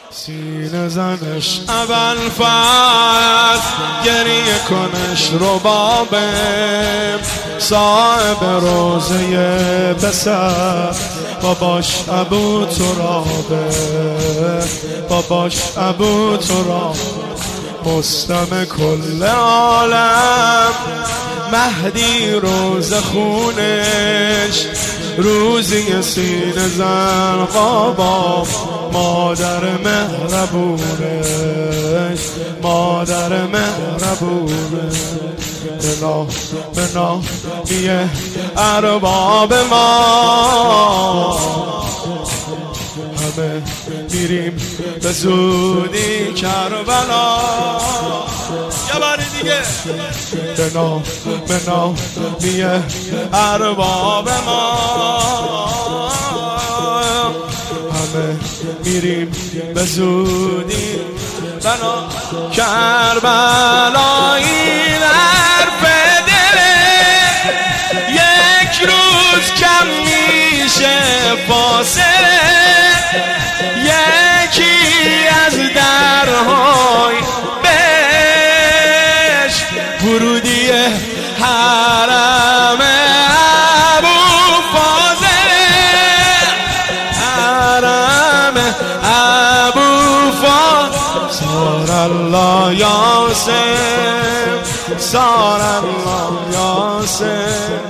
سینه زنش اول فرد گریه کنش ربابه صاحب روزه پسر باباش ابو ترابه باباش ابو ترابه مستم کل عالم مهدی روز خونش روزی سینه زن بابا مادر مهربونش مادر مهربونش بنا میه ارباب ما همه میریم به زودی کربلا یه بار دیگه بنا میه ارباب ما همه میریم به زودی بنا کربلایی در پدره یک روز کم میشه فاصله یکی از درهای بهش ورودی حرم ابو فاضل حرم ابو فاضل سار الله یاسر سار الله یاسر